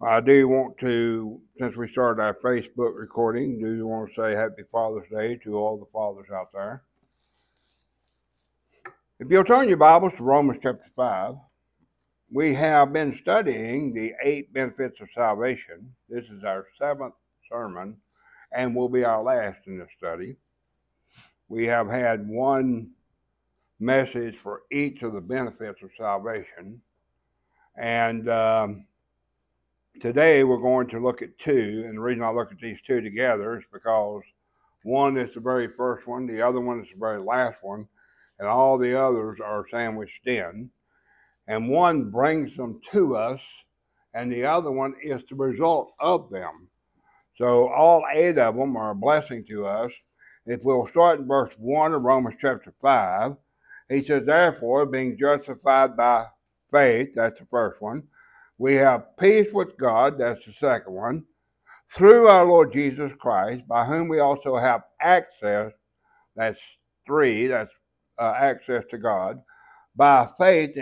I do want to, since we started our Facebook recording, do you want to say Happy Father's Day to all the fathers out there? If you'll turn your Bibles to Romans chapter 5, we have been studying the 8 benefits of salvation. This is our 7th sermon and will be our last in this study. We have had one message for each of the benefits of salvation, and today we're going to look at 2, and the reason I look at these 2 together is because one is the very first one, the other one is the very last one, and all the others are sandwiched in. And one brings them to us, and the other one is the result of them. So all 8 of them are a blessing to us. If we'll start in verse 1 of Romans chapter 5, he says, therefore, being justified by faith, that's the first one, we have peace with God, that's the second one, through our Lord Jesus Christ, by whom we also have access, that's 3, that's access to God, by faith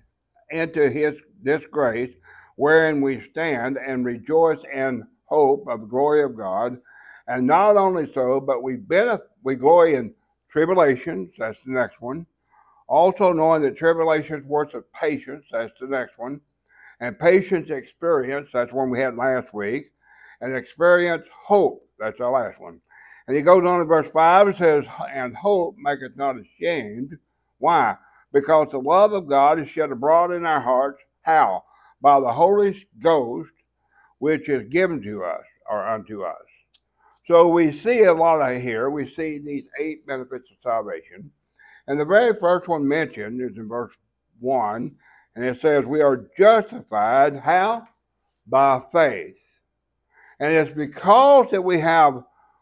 into this grace, wherein we stand and rejoice in hope of the glory of God. And not only so, but we glory in tribulations, that's the next one, also knowing that tribulations works of patience, that's the next one, and patience experience, that's one we had last week, and experience hope, that's our last one. And he goes on in verse 5 and says, and hope maketh not ashamed. Why? Because the love of God is shed abroad in our hearts. How? By the Holy Ghost, which is given to us, or unto us. So we see a lot of here. We see these 8 benefits of salvation. And the very first one mentioned is in verse 1, and it says, we are justified, how? By faith. And it's because that we have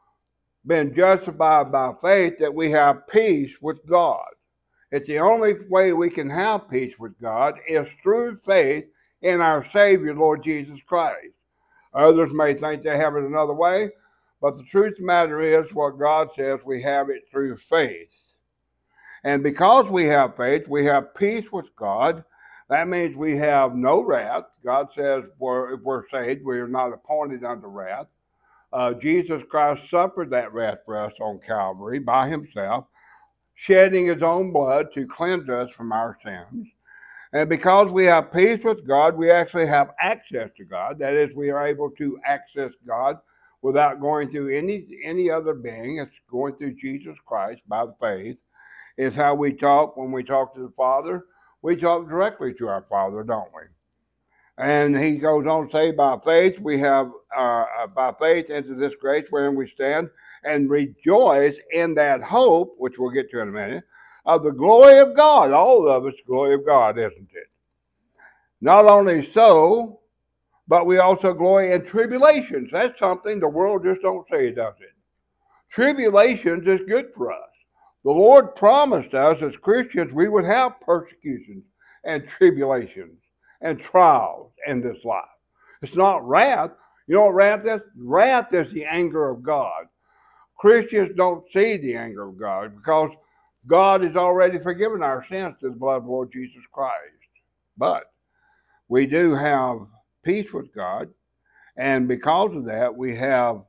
been justified by faith that we have peace with God. It's the only way we can have peace with God is through faith in our Savior, Lord Jesus Christ. Others may think they have it another way, but the truth of the matter is what God says, we have it through faith. And because we have faith, we have peace with God. That means we have no wrath. God says if we're saved, we are not appointed unto wrath. Jesus Christ suffered that wrath for us on Calvary by himself, shedding his own blood to cleanse us from our sins. And because we have peace with God, we actually have access to God. That is, we are able to access God without going through any other being. It's going through Jesus Christ by the faith. It's how we talk when we talk to the Father. We talk directly to our Father, don't we? And he goes on to say, by faith, we have, by faith into this grace wherein we stand and rejoice in that hope, which we'll get to in a minute, of the glory of God. All of it's the glory of God, isn't it? Not only so, but we also glory in tribulations. That's something the world just don't say, does it? Tribulations is good for us. The Lord promised us as Christians we would have persecutions and tribulations and trials in this life. It's not wrath. You know what wrath is? Wrath is the anger of God. Christians don't see the anger of God because God has already forgiven our sins through the blood of the Lord Jesus Christ. But we do have peace with God, and because of that, we have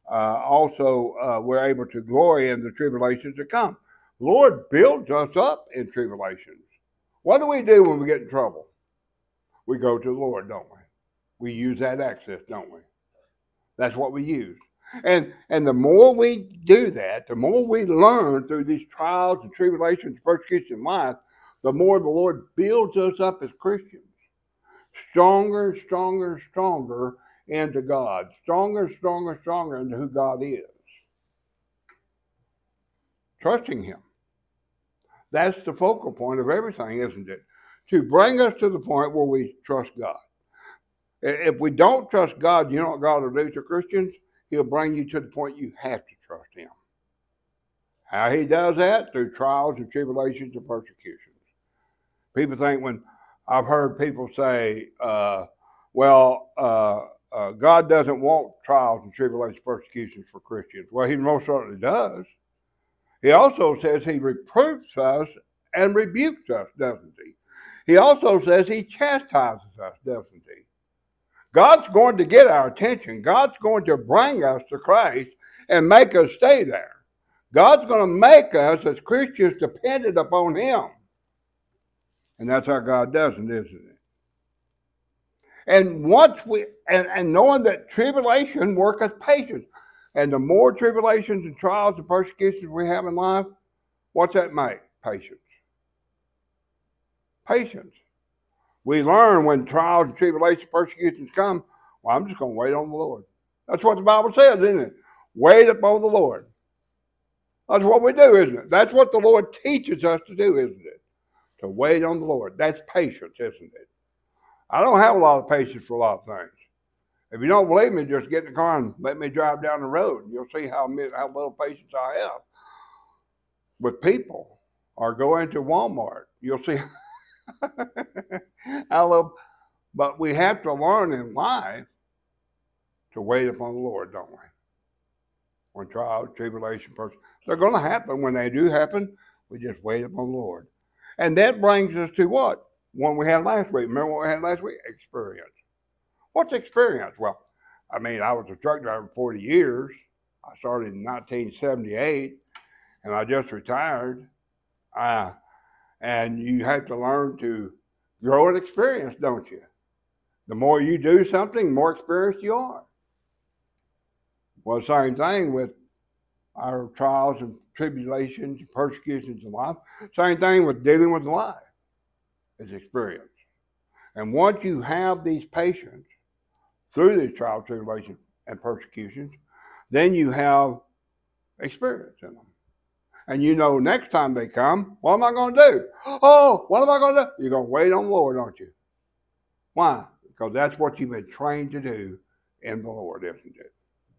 we're able to glory in the tribulations to come. The Lord builds us up in tribulations. What do we do when we get in trouble? We go to the Lord, don't we? We use that access, don't we? That's what we use. And the more we do that, the more we learn through these trials and tribulations, persecution in life, the more the Lord builds us up as Christians. Stronger, stronger, stronger into God. Stronger, stronger, stronger into who God is. Trusting him. That's the focal point of everything, isn't it? To bring us to the point where we trust God. If we don't trust God, you know what God will do to Christians? He'll bring you to the point you have to trust him. How he does that? Through trials and tribulations and persecutions. People think when I've heard people say, God doesn't want trials and tribulations, persecutions for Christians. Well, he most certainly does. He also says he reproves us and rebukes us, doesn't he? He also says he chastises us, doesn't he? God's going to get our attention. God's going to bring us to Christ and make us stay there. God's going to make us, as Christians, dependent upon Him. And that's how God does it, isn't it? And once and knowing that tribulation worketh patience, and the more tribulations and trials and persecutions we have in life, what's that make? Patience. Patience. We learn when trials and tribulations and persecutions come, well, I'm just going to wait on the Lord. That's what the Bible says, isn't it? Wait upon the Lord. That's what we do, isn't it? That's what the Lord teaches us to do, isn't it? To wait on the Lord. That's patience, isn't it? I don't have a lot of patience for a lot of things. If you don't believe me, just get in the car and let me drive down the road. And you'll see how little patience I have with people. Or go into Walmart. You'll see how little. But we have to learn in life to wait upon the Lord, don't we? When trials, tribulation, persecution, they're going to happen. When they do happen, we just wait upon the Lord. And that brings us to what? One we had last week. Remember what we had last week? Experience. What's experience? Well, I was a truck driver for 40 years. I started in 1978, and I just retired. And you have to learn to grow in experience, don't you? The more you do something, the more experienced you are. Well, same thing with our trials and tribulations and persecutions in life. Same thing with dealing with life. It's experience. And once you have these patience through these trials, tribulations, and persecutions, then you have experience in them. And you know next time they come, what am I going to do? Oh, what am I going to do? You're going to wait on the Lord, aren't you? Why? Because that's what you've been trained to do in the Lord, isn't it?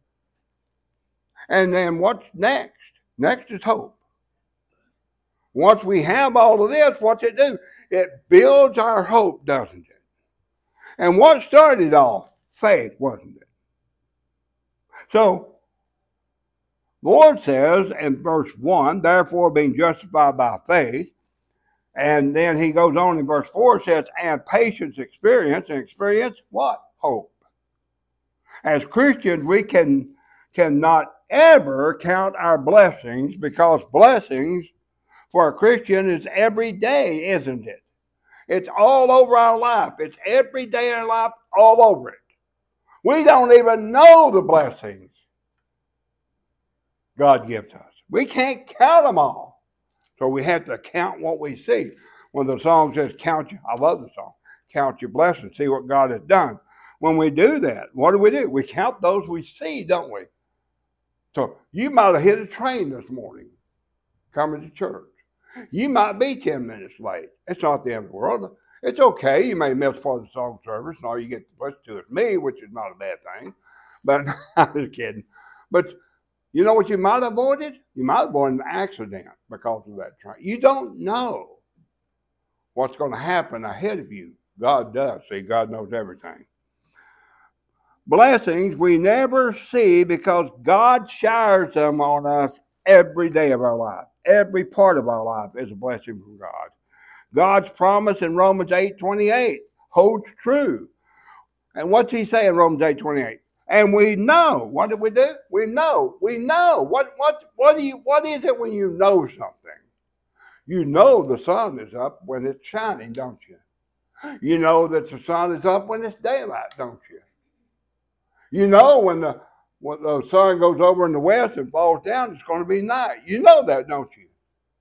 And then what's next? Next is hope. Once we have all of this, what's it do? It builds our hope, doesn't it? And what started it all? Faith, wasn't it? So, the Lord says in verse 1, therefore being justified by faith, and then he goes on in verse 4, says, and patience, experience, and experience, what? Hope. As Christians, we cannot ever count our blessings, because blessings for a Christian is every day, isn't it? It's all over our life. It's every day in our life, all over it. We don't even know the blessings God gives us. We can't count them all. So we have to count what we see. When the song says, I love the song, count your blessings, see what God has done. When we do that, what do? We count those we see, don't we? So you might have hit a train this morning coming to church. You might be 10 minutes late. It's not the end of the world. It's okay. You may miss part of the song service, and all you get to listen to is me, which is not a bad thing. But I'm just kidding. But you know what you might have avoided? You might have avoided an accident because of that train. You don't know what's going to happen ahead of you. God does. See, God knows everything. Blessings we never see because God showers them on us every day of our life. Every part of our life is a blessing from God. God's promise in Romans 8:28 holds true. And what's he say in Romans 8:28? And we know. What did we do? We know. We know. What is it when you know something? You know the sun is up when it's shining, don't you? You know that the sun is up when it's daylight, don't you? You know when the sun goes over in the west and falls down, it's going to be night. You know that, don't you?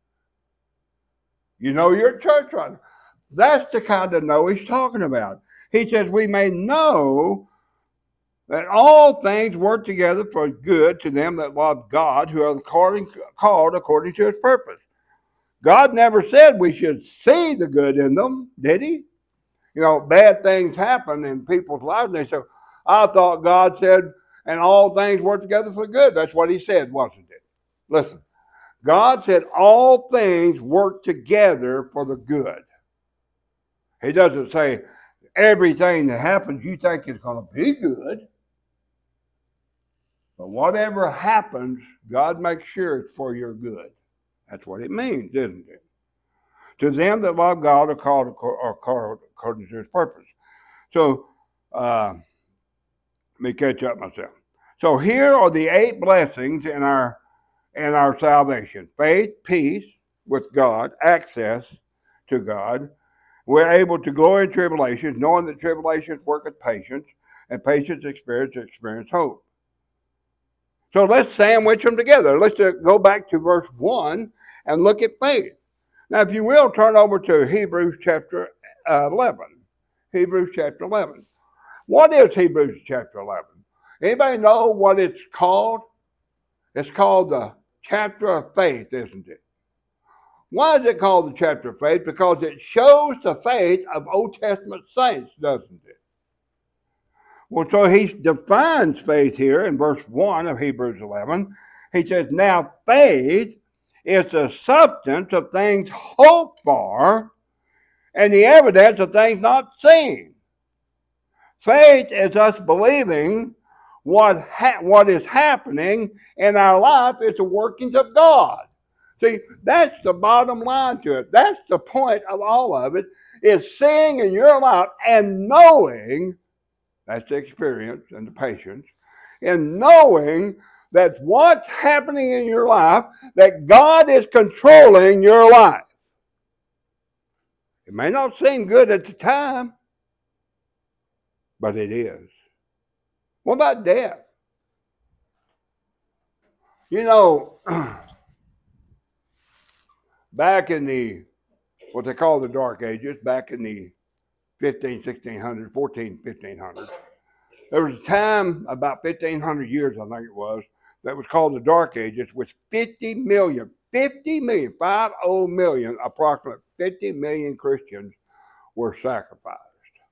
You know you're at church right now. That's the kind of know he's talking about. He says we may know that all things work together for good to them that love God, who are called according to his purpose. God never said we should see the good in them, did he? You know, bad things happen in people's lives, and they say, I thought God said, and all things work together for good. That's what he said, wasn't it? Listen, God said all things work together for the good. He doesn't say everything that happens you think is going to be good. But whatever happens, God makes sure it's for your good. That's what it means, isn't it? To them that love God are called according to his purpose. So, Let me catch up myself. So here are the 8 blessings in our salvation: faith, peace with God, access to God. We're able to glory in tribulations, knowing that tribulations worketh patience, and patience experience hope. So let's sandwich them together. Let's go back to verse 1 and look at faith. Now, if you will, turn over to Hebrews chapter 11. Hebrews chapter 11. What is Hebrews chapter 11? Anybody know what it's called? It's called the chapter of faith, isn't it? Why is it called the chapter of faith? Because it shows the faith of Old Testament saints, doesn't it? Well, so he defines faith here in verse 1 of Hebrews 11. He says, now faith is the substance of things hoped for and the evidence of things not seen. Faith is us believing what is happening in our life is the workings of God. See, that's the bottom line to it. That's the point of all of it, is seeing in your life and knowing, that's the experience and the patience, and knowing that what's happening in your life, that God is controlling your life. It may not seem good at the time, but it is. What about death? You know, back in what they call the Dark Ages, back in the 1600s, 1500s, there was a time about 1,500 years, I think it was, that was called the Dark Ages, with 50 million, approximately 50 million Christians were sacrificed.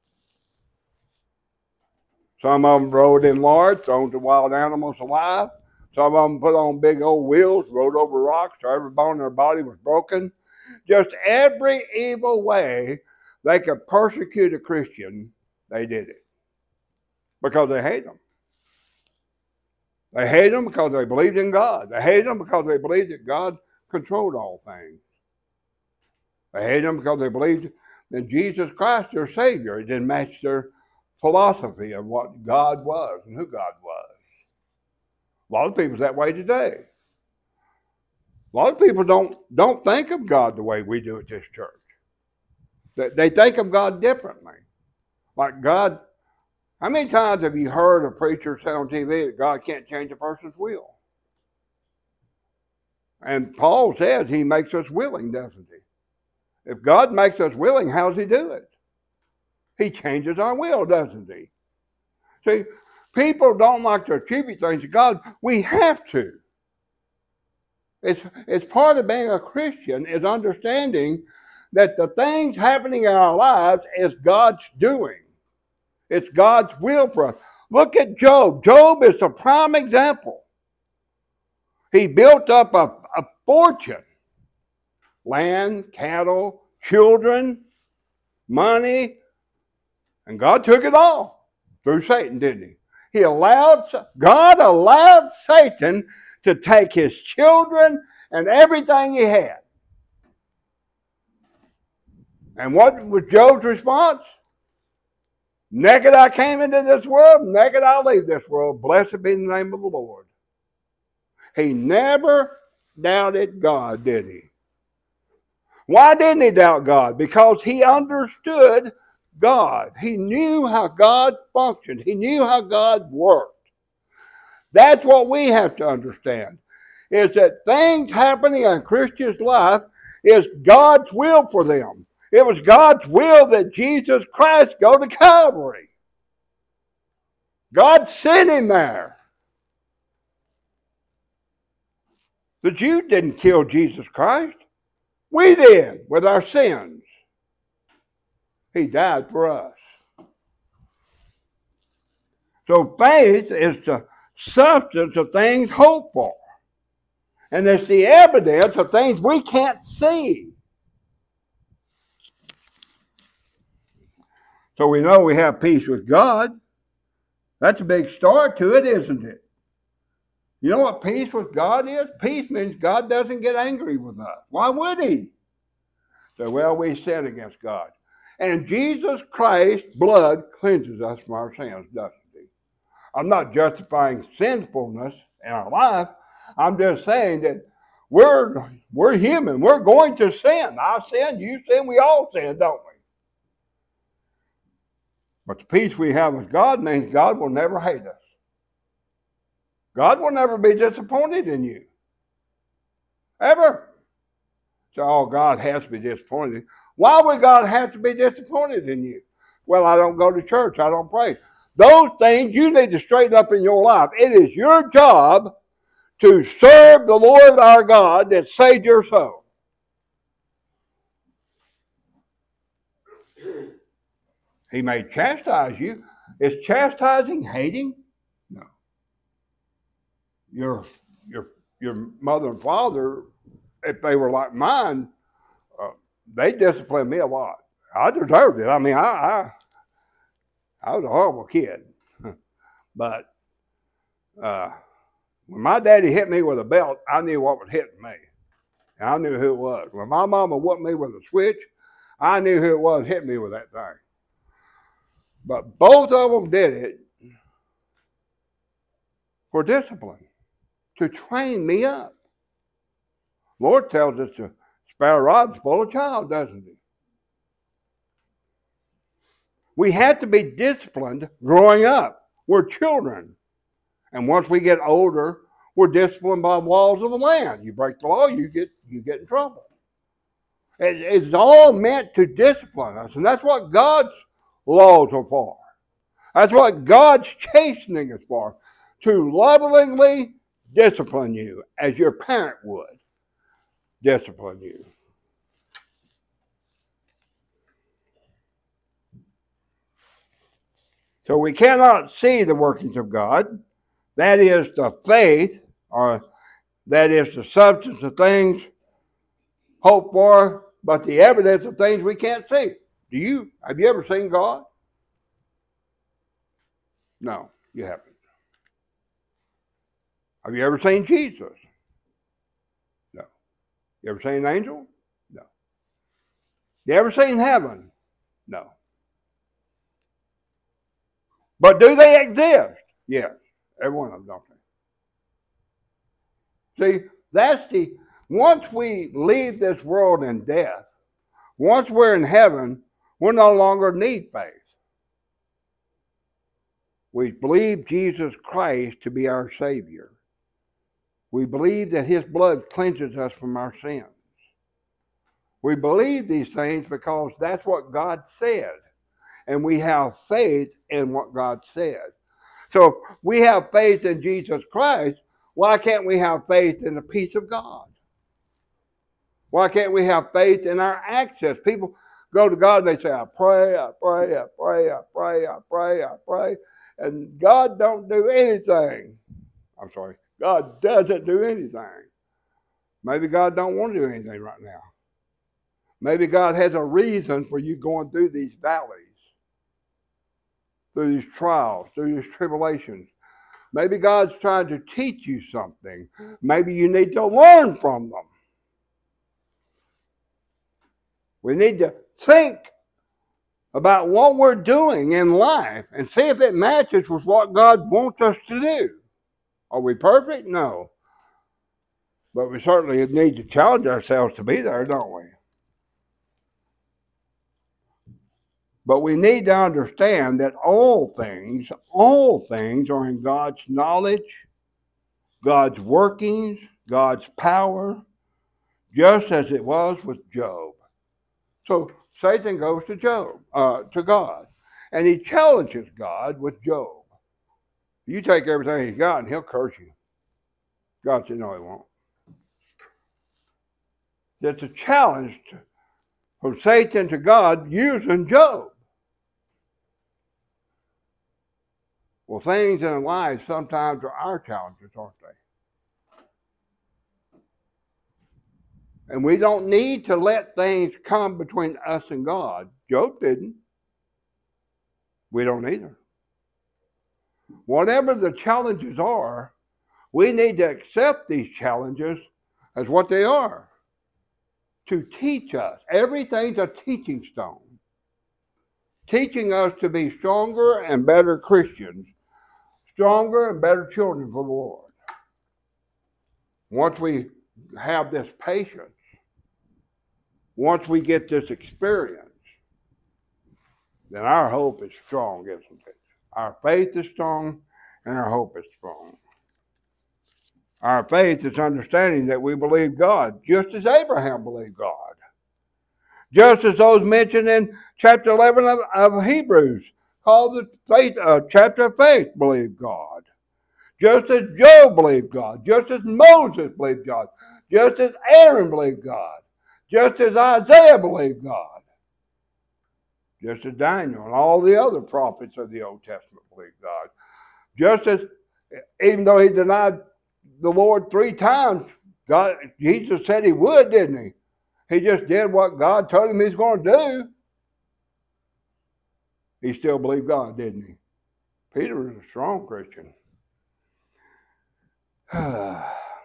Some of them rode in lard, thrown to wild animals alive. Some of them put on big old wheels, rode over rocks, so every bone in their body was broken. Just every evil way they could persecute a Christian, they did it. Because they hate them. They hate them because they believed in God. They hate them because they believed that God controlled all things. They hate them because they believed that Jesus Christ, their Savior, it didn't match their philosophy of what God was and who God was. A lot of people's that way today. A lot of people don't think of God the way we do at this church. They think of God differently. Like God, how many times have you heard a preacher say on TV that God can't change a person's will? And Paul says he makes us willing, doesn't he? If God makes us willing, how does he do it? He changes our will, doesn't he? See, people don't like to attribute things to God. We have to. It's part of being a Christian is understanding that the things happening in our lives is God's doing. It's God's will for us. Look at Job. Job is a prime example. He built up a fortune. Land, cattle, children, money, and God took it all through Satan, didn't he? God allowed Satan to take his children and everything he had. And what was Job's response? Naked I came into this world, naked I'll leave this world. Blessed be the name of the Lord. He never doubted God, did he? Why didn't he doubt God? Because he understood God. He knew how God functioned. He knew how God worked. That's what we have to understand, is that things happening in a Christian's life is God's will for them. It was God's will that Jesus Christ go to Calvary. God sent him there. The Jews didn't kill Jesus Christ. We did with our sins. He died for us. So faith is the substance of things hoped for. And it's the evidence of things we can't see. So we know we have peace with God. That's a big start to it, isn't it? You know what peace with God is? Peace means God doesn't get angry with us. Why would he? So, well, we sin against God. And Jesus Christ's blood cleanses us from our sins, doesn't he? I'm not justifying sinfulness in our life. I'm just saying that we're human. We're going to sin. I sin, you sin, we all sin, don't we? But the peace we have with God means God will never hate us. God will never be disappointed in you. Ever. So, oh, God has to be disappointed. Why would God have to be disappointed in you? Well, I don't go to church. I don't pray. Those things you need to straighten up in your life. It is your job to serve the Lord our God that saved your soul. He may chastise you. Is chastising hating? No. Your mother and father, if they were like mine, they disciplined me a lot. I deserved it. I mean, I was a horrible kid. But when my daddy hit me with a belt, I knew what was hitting me. And I knew who it was. When my mama whooped me with a switch, I knew who it was hitting me with that thing. But both of them did it for discipline, to train me up. Lord tells us to spare a rod and spoil a child, doesn't he? We have to be disciplined growing up. We're children. And once we get older, we're disciplined by the laws of the land. You break the law, you get in trouble. It's all meant to discipline us. And that's what God's laws are for. That's what God's chastening is for. To lovingly discipline you as your parent would discipline you. So we cannot see the workings of God. That is the faith, or that is the substance of things hoped for, but the evidence of things we can't see. Have you ever seen God? No, you haven't. Have you ever seen Jesus? No. You ever seen an angel? No. You ever seen heaven? No. But do they exist? Yes. Every one of them, don't they? See, once we leave this world in death, once we're in heaven, we no longer need faith. We believe Jesus Christ to be our Savior. We believe that His blood cleanses us from our sins. We believe these things because that's what God said. And we have faith in what God said. So if we have faith in Jesus Christ, why can't we have faith in the peace of God? Why can't we have faith in our access? People go to God and they say, I pray, I pray, I pray, I pray, I pray, I pray. And God don't do anything. I'm sorry. God doesn't do anything. Maybe God don't want to do anything right now. Maybe God has a reason for you going through these valleys, through these trials, through these tribulations. Maybe God's trying to teach you something. Maybe you need to learn from them. We need to think about what we're doing in life and see if it matches with what God wants us to do. Are we perfect? No. But we certainly need to challenge ourselves to be there, don't we? But we need to understand that all things are in God's knowledge, God's workings, God's power, just as it was with Job. So Satan goes to God, and he challenges God with Job. You take everything he's got and he'll curse you. God said, no, he won't. That's a challenge from Satan to God using Job. Well, things in life sometimes are our challenges, aren't they? And we don't need to let things come between us and God. Job didn't. We don't either. Whatever the challenges are, we need to accept these challenges as what they are. To teach us. Everything's a teaching stone. Teaching us to be stronger and better Christians. stronger and better children for the Lord. Once we have this patience, once we get this experience, then our hope is strong, isn't it? Our faith is strong and our hope is strong. Our faith is understanding that we believe God, just as Abraham believed God. Just as those mentioned in chapter 11 of Hebrews, called the faith, chapter of faith, believed God. Just as Job believed God, just as Moses believed God, just as Aaron believed God, just as Isaiah believed God, just as Daniel and all the other prophets of the Old Testament believed God. Just as, even though he denied the Lord 3 times, Jesus said he would, didn't he? He just did what God told him he's going to do. He still believed God, didn't he? Peter was a strong Christian. The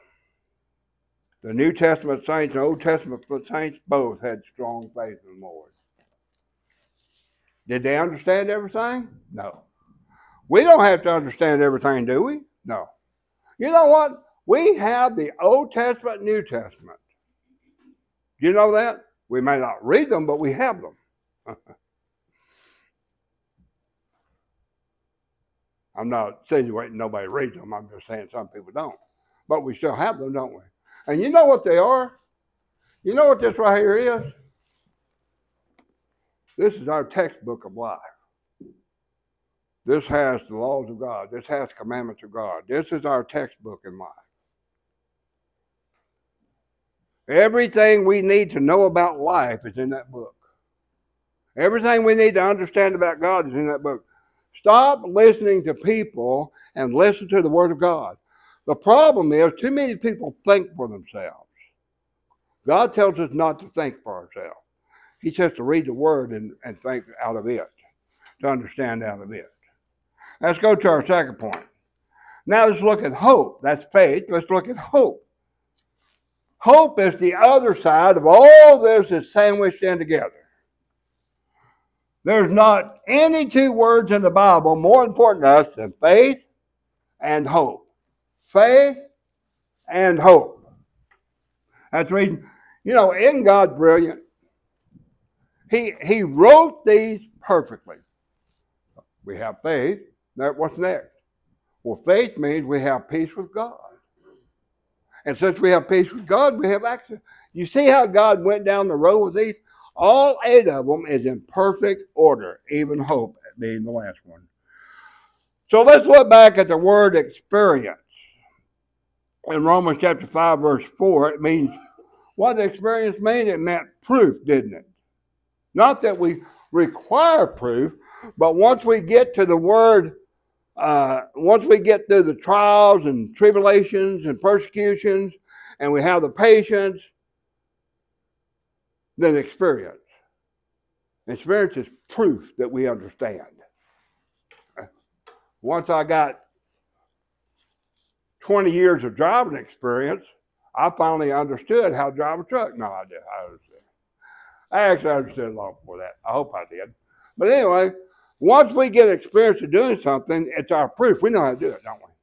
New Testament saints and Old Testament saints both had strong faith in the Lord. Did they understand everything? No. We don't have to understand everything, do we? No. You know what? We have the Old Testament and New Testament. Do you know that? We may not read them, but we have them. I'm not insinuating nobody reads them. I'm just saying some people don't. But we still have them, don't we? And you know what they are? You know what this right here is? This is our textbook of life. This has the laws of God. This has commandments of God. This is our textbook in life. Everything we need to know about life is in that book. Everything we need to understand about God is in that book. Stop listening to people and listen to the Word of God. The problem is too many people think for themselves. God tells us not to think for ourselves. He says to read the Word and think out of it, to understand out of it. Let's go to our second point. Now let's look at hope. That's faith. Let's look at hope. Hope is the other side of all this is sandwiched in together. There's not any 2 words in the Bible more important to us than faith and hope. Faith and hope. That's reading. You know, isn't God brilliant? He wrote these perfectly. We have faith. Now, what's next? Well, faith means we have peace with God. And since we have peace with God, we have access. You see how God went down the road with these? All 8 of them is in perfect order, even hope being the last one. So let's look back at the word experience. In Romans chapter 5, verse 4, it means, what did experience mean? It meant proof, didn't it? Not that we require proof, but once we get to the word, once we get through the trials and tribulations and persecutions, and we have the patience, then experience. Experience is proof that we understand. Once I got 20 years of driving experience, I finally understood how to drive a truck. No, I did. I understood. I actually understood it long before that. I hope I did. But anyway, once we get experience of doing something, it's our proof. We know how to do it, don't we?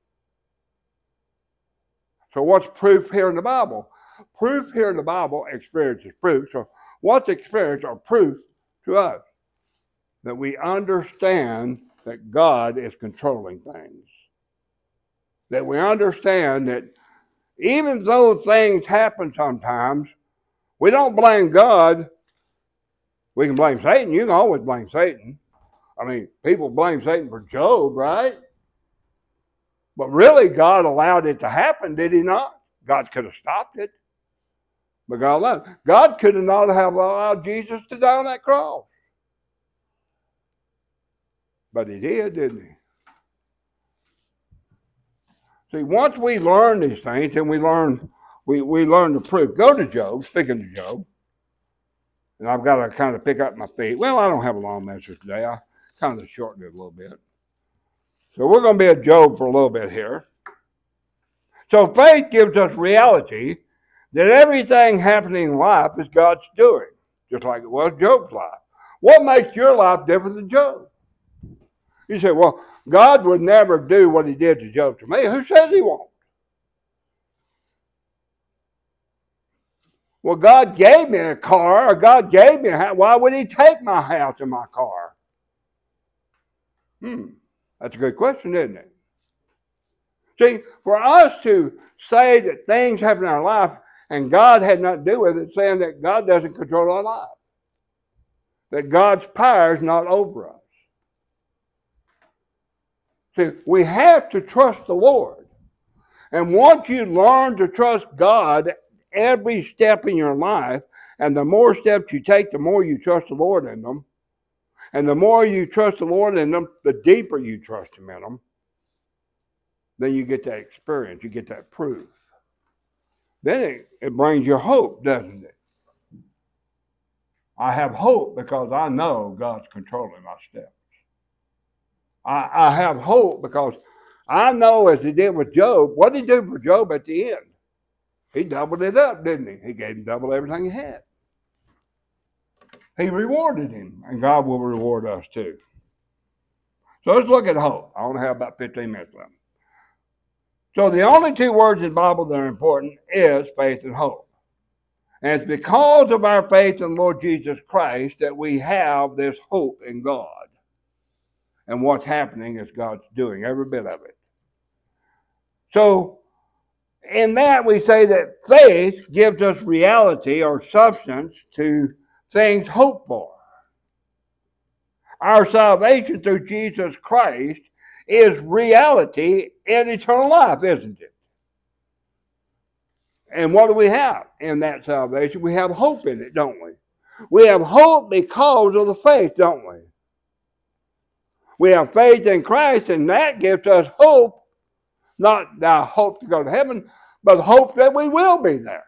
So what's proof here in the Bible? Proof here in the Bible, experience is proof. So what's experience or proof to us? That we understand that God is controlling things. That we understand that even though things happen sometimes, we don't blame God. We can blame Satan. You can always blame Satan. I mean, people blame Satan for Job, right? But really, God allowed it to happen, did he not? God could have stopped it. But God allowed it. God could have not have allowed Jesus to die on that cross. But he did, didn't he? See, once we learn these things, and we learn the proof. Go to Job, speaking to Job. And I've got to kind of pick up my feet. Well, I don't have a long message today. I kind of shortened it a little bit. So we're going to be at Job for a little bit here. So faith gives us reality that everything happening in life is God's doing, just like it was Job's life. What makes your life different than Job? You say, well, God would never do what he did to Job to me. Who says he won't? Well, God gave me a car, or God gave me a house. Why would he take my house and my car? That's a good question, isn't it? See, for us to say that things happen in our life and God had nothing to do with it, saying that God doesn't control our life, that God's power is not over us. See, we have to trust the Lord. And once you learn to trust God every step in your life, and the more steps you take, the more you trust the Lord in them. And the more you trust the Lord in them, the deeper you trust him in them. Then you get that experience, you get that proof. Then it brings you hope, doesn't it? I have hope because I know God's controlling my steps. I have hope because I know, as he did with Job, what did he do for Job at the end? He doubled it up, didn't he? He gave him double everything he had. He rewarded him, and God will reward us too. So let's look at hope. I only have about 15 minutes left. So the only two words in the Bible that are important is faith and hope. And it's because of our faith in the Lord Jesus Christ that we have this hope in God. And what's happening is God's doing every bit of it. So in that we say that faith gives us reality or substance to things hoped for. Our salvation through Jesus Christ is reality in eternal life, isn't it? And what do we have in that salvation? We have hope in it, don't we? We have hope because of the faith, don't we? We have faith in Christ, and that gives us hope, not the hope to go to heaven, but hope that we will be there.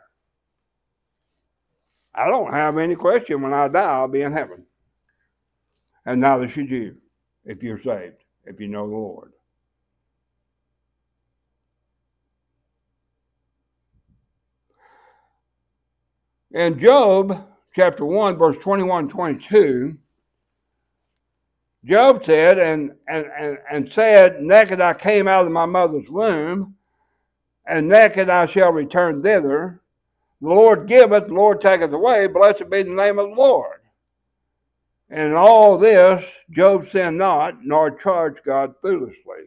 I don't have any question when I die, I'll be in heaven. And neither should you, if you're saved, if you know the Lord. In Job chapter 1, verse 21-22, Job said, and said, naked I came out of my mother's womb, and naked I shall return thither. The Lord giveth, the Lord taketh away, blessed be the name of the Lord. And in all this, Job sinned not, nor charged God foolishly.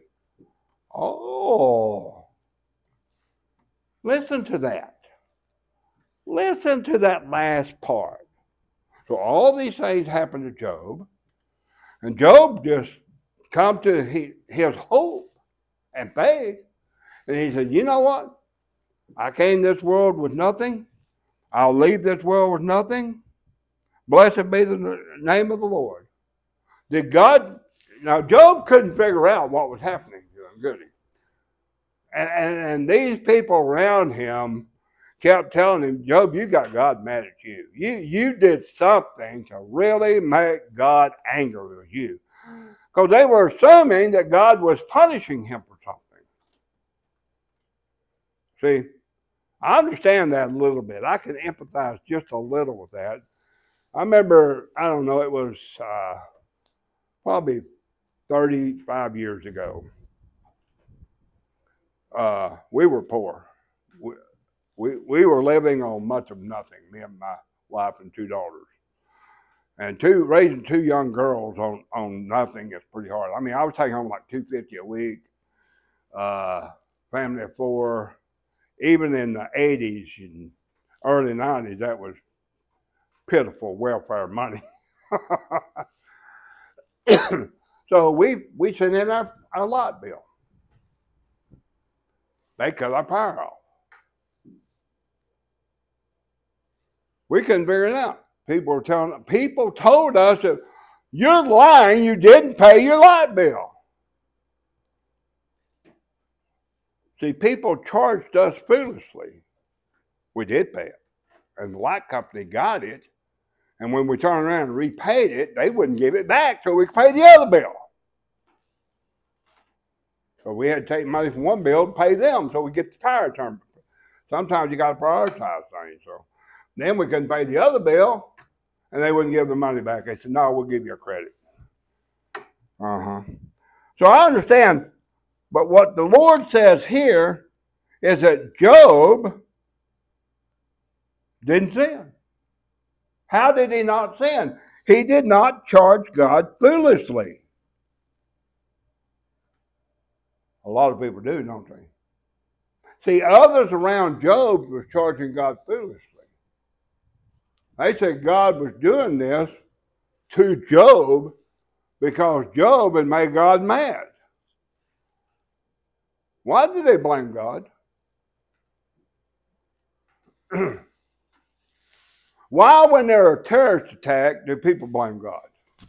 Oh, listen to that. Listen to that last part. So all these things happened to Job, and Job just come to his hope and faith, and he said, you know what? I came to this world with nothing. I'll leave this world with nothing. Blessed be the name of the Lord. Did God, now Job couldn't figure out what was happening to him, could he? And these people around him kept telling him, Job, you got God mad at you. You did something to really make God angry with you. Because they were assuming that God was punishing him for something. See, I understand that a little bit. I can empathize just a little with that. I remember, I don't know, it was probably 35 years ago. We were poor. We were living on much of nothing, me and my wife and two daughters. And raising two young girls on nothing is pretty hard. I mean, I was taking home like $250 a week, family of four. Even in the 80s and early 90s, that was pitiful welfare money. So we sent in our lot bill. They cut our power off. We couldn't figure it out. People told us that you're lying, you didn't pay your light bill. See, people charged us foolishly. We did pay it. And the light company got it. And when we turned around and repaid it, they wouldn't give it back till we could pay the other bill. So we had to take money from one bill to pay them so we get the power turned. Sometimes you got to prioritize things. So then we couldn't pay the other bill, and they wouldn't give the money back. They said, no, we'll give you a credit. So I understand, but what the Lord says here is that Job didn't sin. How did he not sin? He did not charge God foolishly. A lot of people do, don't they? See, others around Job was charging God foolishly. They said God was doing this to Job because Job had made God mad. Why did they blame God? Why, when there are terrorist attacks, do people blame God?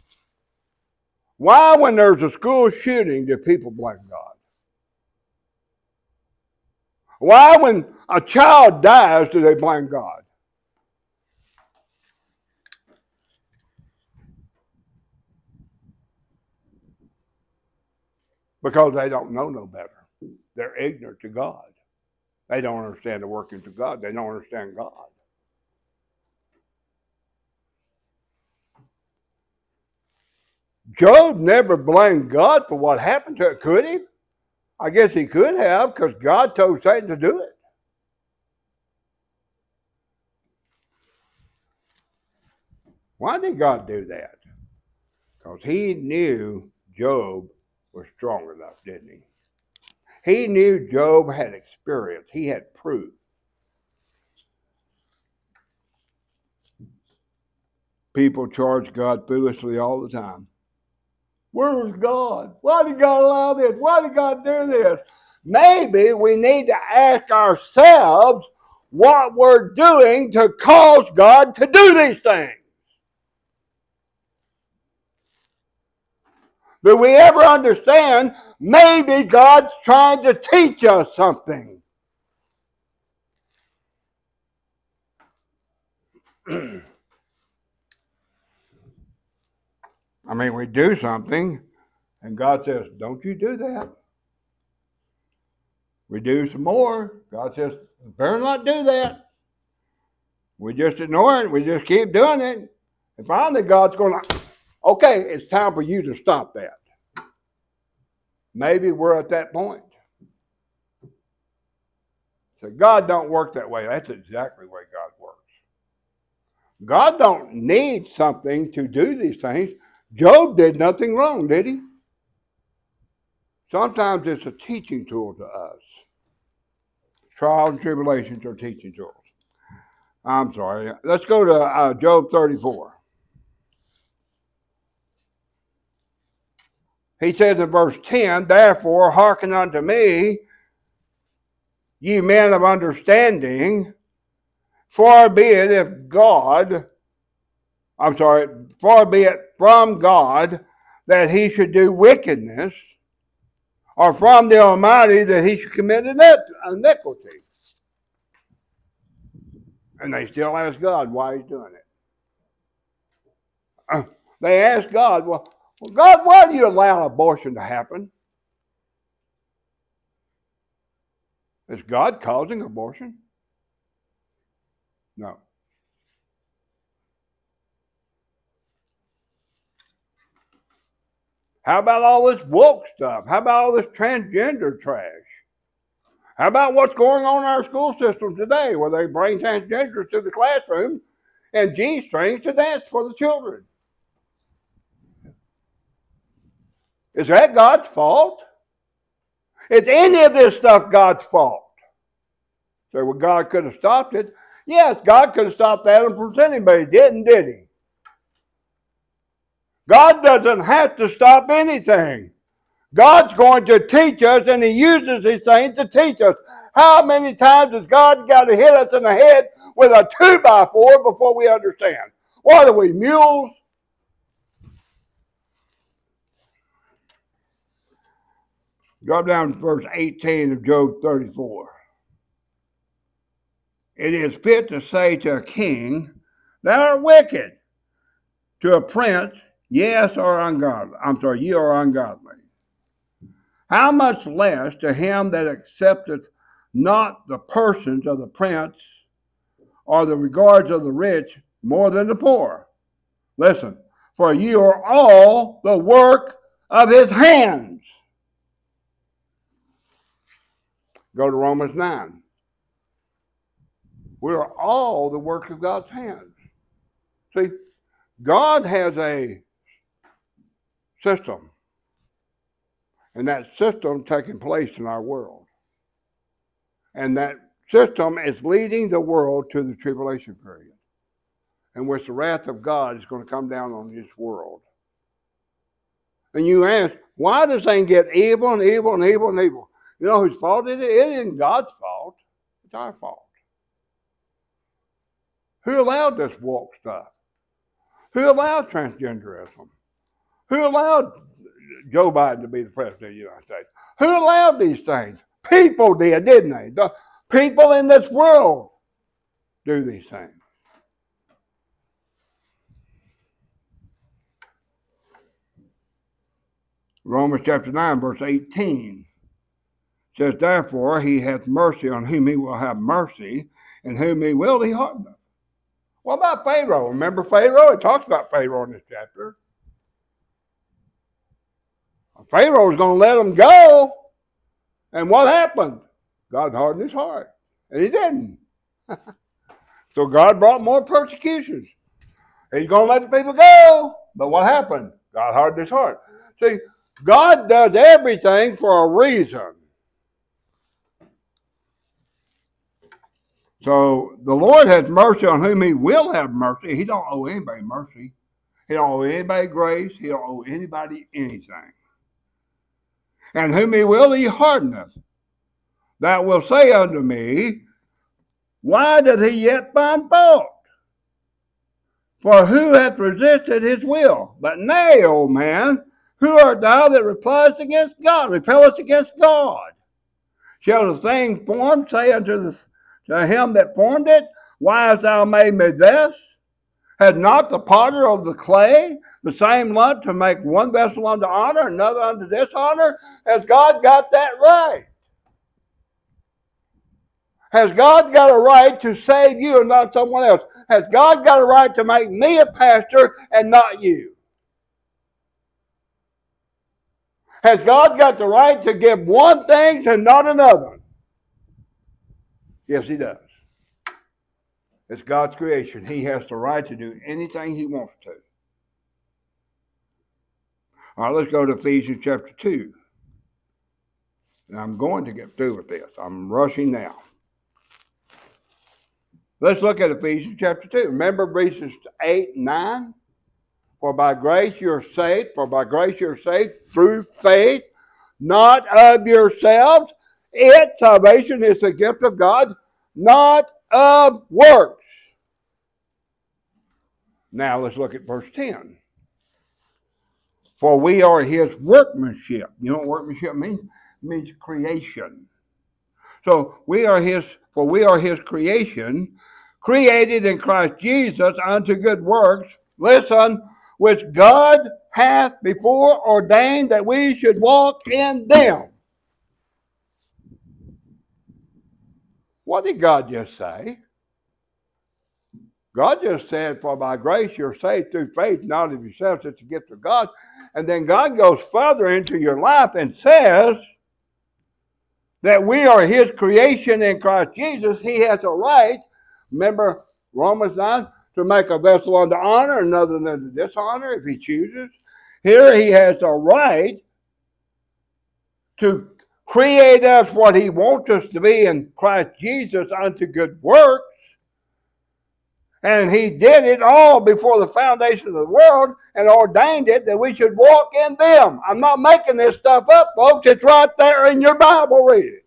Why, when there's a school shooting, do people blame God? Why, when a child dies, do they blame God? Because they don't know no better. They're ignorant to God. They don't understand the workings of God. They don't understand God. Job never blamed God for what happened to it, could he? I guess he could have, because God told Satan to do it. Why did God do that? Because he knew Job was strong enough, didn't he? He knew Job had experience. He had proof. People charge God foolishly all the time. Where was God? Why did God allow this? Why did God do this? Maybe we need to ask ourselves what we're doing to cause God to do these things. Do we ever understand maybe God's trying to teach us something? I mean, we do something, and God says, don't you do that. We do some more. God says, better not do that. We just ignore it. We just keep doing it. And finally, God's going to, okay, it's time for you to stop that. Maybe we're at that point. So God don't work that way. That's exactly the way God works. God don't need something to do these things. Job did nothing wrong, did he? Sometimes it's a teaching tool to us. Trials and tribulations are teaching tools. I'm sorry. Let's go to Job 34. He says in verse 10, therefore hearken unto me, ye men of understanding, far be it from God that he should do wickedness, or from the Almighty that he should commit iniquity. And they still ask God why he's doing it. They ask God, well, God, why do you allow abortion to happen? Is God causing abortion? No. How about all this woke stuff? How about all this transgender trash? How about what's going on in our school system today where they bring transgenders to the classroom and G-strings to dance for the children? Is that God's fault? Is any of this stuff God's fault? So, well, God could have stopped it. Yes, God could have stopped that from sinning, but he didn't, did he? God doesn't have to stop anything. God's going to teach us, and he uses these things to teach us. How many times has God got to hit us in the head with a 2x4 before we understand? What are we, mules? Drop down to verse 18 of Job 34. It is fit to say to a king, thou art wicked. To a prince, yes, or ungodly. Ye are ungodly. How much less to him that accepteth not the persons of the prince or the regards of the rich more than the poor. Listen, for ye are all the work of his hands. Go to Romans 9. We are all the work of God's hands. See, God has a system, and that system taking place in our world. And that system is leading the world to the tribulation period, in which the wrath of God is going to come down on this world. And you ask, why does things get evil and evil and evil and evil? You know whose fault it is? It isn't God's fault. It's our fault. Who allowed this woke stuff? Who allowed transgenderism? Who allowed Joe Biden to be the president of the United States? Who allowed these things? People did, didn't they? The people in this world do these things. Romans chapter 9, verse 18 says, therefore he hath mercy on whom he will have mercy, and whom he will he hardeneth. What about Pharaoh? Remember Pharaoh? It talks about Pharaoh in this chapter. Pharaoh was going to let them go. And what happened? God hardened his heart. And he didn't. So God brought more persecutions. He's going to let the people go. But what happened? God hardened his heart. See, God does everything for a reason. So the Lord has mercy on whom he will have mercy. He don't owe anybody mercy. He don't owe anybody grace. He don't owe anybody anything. And whom he will, he hardeneth. That will say unto me, why doth he yet find fault? For who hath resisted his will? But nay, O man, who art thou that repellest against God? Shall the thing formed say unto him that formed it, why hast thou made me thus? Had not the potter of the clay the same lump to make one vessel unto honor, another unto dishonor? Has God got that right? Has God got a right to save you and not someone else? Has God got a right to make me a pastor and not you? Has God got the right to give one thing and not another? Yes, he does. It's God's creation. He has the right to do anything he wants to. All right, let's go to Ephesians chapter 2. And I'm going to get through with this. I'm rushing now. Let's look at Ephesians chapter 2. Remember verses 8 and 9? For by grace you're saved, through faith, not of yourselves. Salvation is the gift of God, not of works. Now let's look at verse 10. For we are his workmanship. You know what workmanship means? It means creation. So we are his creation, created in Christ Jesus unto good works, listen, which God hath before ordained that we should walk in them. What did God just say? God just said, for by grace you're saved through faith, not of yourselves, it's a gift of God. And then God goes further into your life and says that we are his creation in Christ Jesus. He has a right, remember Romans 9, to make a vessel unto honor, another unto dishonor if he chooses. Here he has a right to create us what he wants us to be in Christ Jesus unto good works. And he did it all before the foundation of the world and ordained it that we should walk in them. I'm not making this stuff up, folks. It's right there in your Bible. Read it.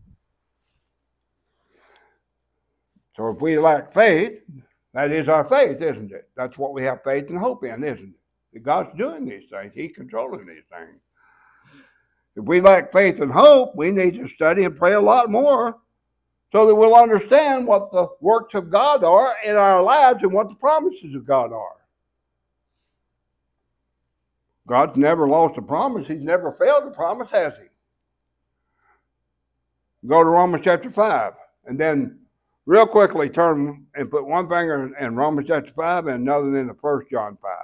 So if we lack faith, that is our faith, isn't it? That's what we have faith and hope in, isn't it? That God's doing these things. He's controlling these things. If we lack faith and hope, we need to study and pray a lot more so that we'll understand what the works of God are in our lives and what the promises of God are. God's never lost a promise. He's never failed a promise, has he? Go to Romans chapter 5. And then real quickly turn and put one finger in Romans chapter 5 and another in the 1 John 5.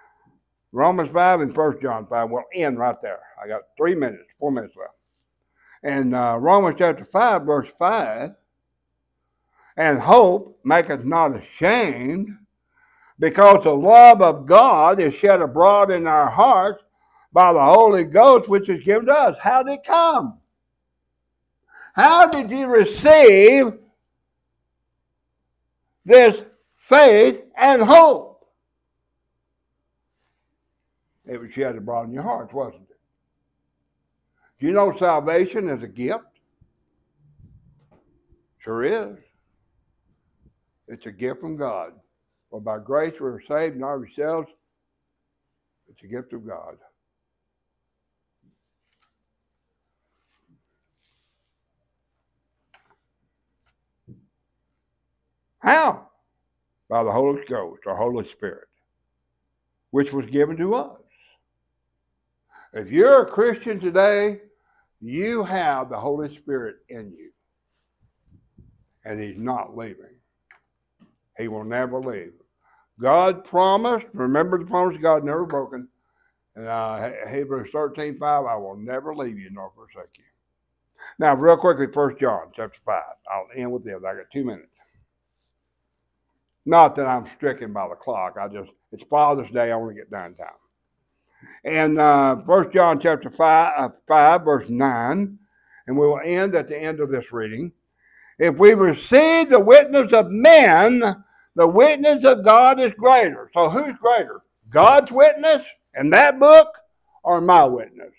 Romans 5 and 1 John 5 will end right there. I got 4 minutes left. in Romans chapter 5, verse 5, and hope maketh not ashamed, because the love of God is shed abroad in our hearts by the Holy Ghost, which is given to us. How did it come? How did you receive this faith and hope? It was shed abroad in your hearts, wasn't it? Do you know salvation is a gift? Sure is. It's a gift from God. For by grace we are saved, not of ourselves. It's a gift of God. How? By the Holy Ghost, or Holy Spirit, which was given to us. If you're a Christian today, you have the Holy Spirit in you. And He's not leaving. He will never leave. God promised, remember the promise of God never broken. And Hebrews 13:5, I will never leave you nor forsake you. Now, real quickly, 1 John chapter 5. I'll end with this. I got 2 minutes. Not that I'm stricken by the clock. It's Father's Day. I want to get done time. And 1 John chapter 5, verse 9, and we will end at the end of this reading. If we receive the witness of men, the witness of God is greater. So who's greater? God's witness in that book or my witness?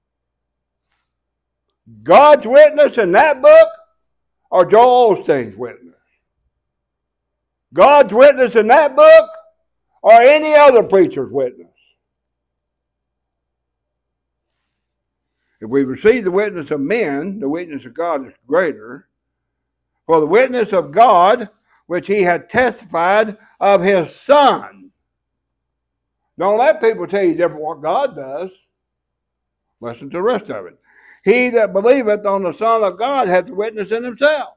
God's witness in that book or Joel Osteen's witness? God's witness in that book or any other preacher's witness? If we receive the witness of men, the witness of God is greater. For the witness of God, which He had testified of His Son. Don't let people tell you different what God does. Listen to the rest of it. He that believeth on the Son of God hath witness in himself.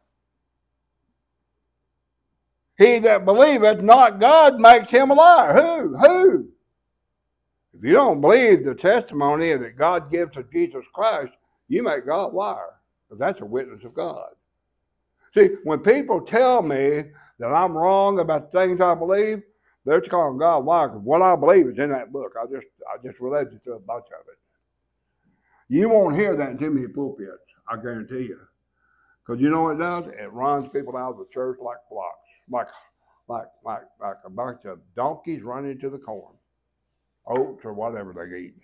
He that believeth not God makes him a liar. Who? If you don't believe the testimony that God gives to Jesus Christ, you make God a liar. Because that's a witness of God. See, when people tell me that I'm wrong about the things I believe, they're calling God a liar. Because what I believe is in that book. I just related to a bunch of it. You won't hear that in too many pulpits, I guarantee you. Because you know what it does? It runs people out of the church like flocks, like a bunch of donkeys running to the corn, oats or whatever they eat.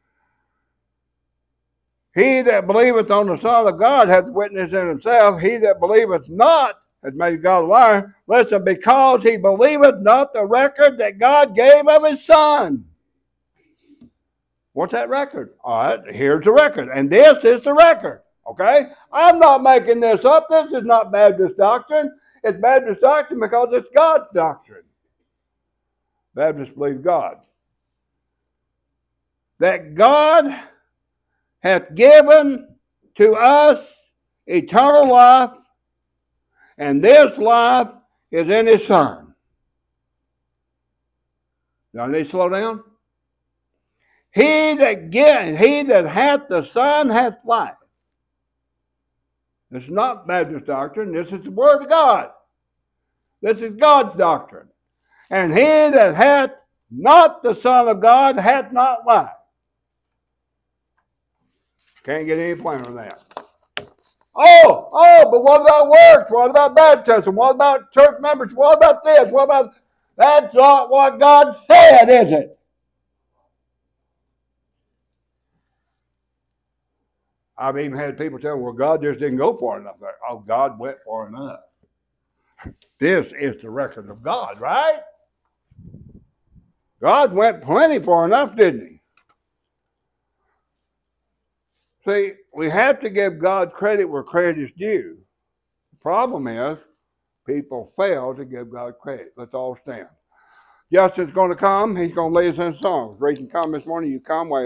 He that believeth on the Son of God hath witness in himself. He that believeth not hath made God a liar. Listen, because he believeth not the record that God gave of His Son. What's that record? All right, here's the record. And this is the record. Okay? I'm not making this up. This is not Baptist doctrine. It's Baptist doctrine because it's God's doctrine. Baptists believe God. That God hath given to us eternal life, and this life is in His Son. Do I need to slow down? He that hath the Son hath life. This is not Baptist doctrine. This is the Word of God. This is God's doctrine. And he that hath not the Son of God hath not life. Can't get any plainer than that. But what about works? What about baptism? What about church members? What about this? What about... That's not what God said, is it? I've even had people tell me, well, God just didn't go far enough there. Oh, God went far enough. This is the record of God, right? God went plenty far enough, didn't He? See, we have to give God credit where credit is due. The problem is, people fail to give God credit. Let's all stand. Justin's going to come. He's going to lead us in songs. Reason come this morning, you come.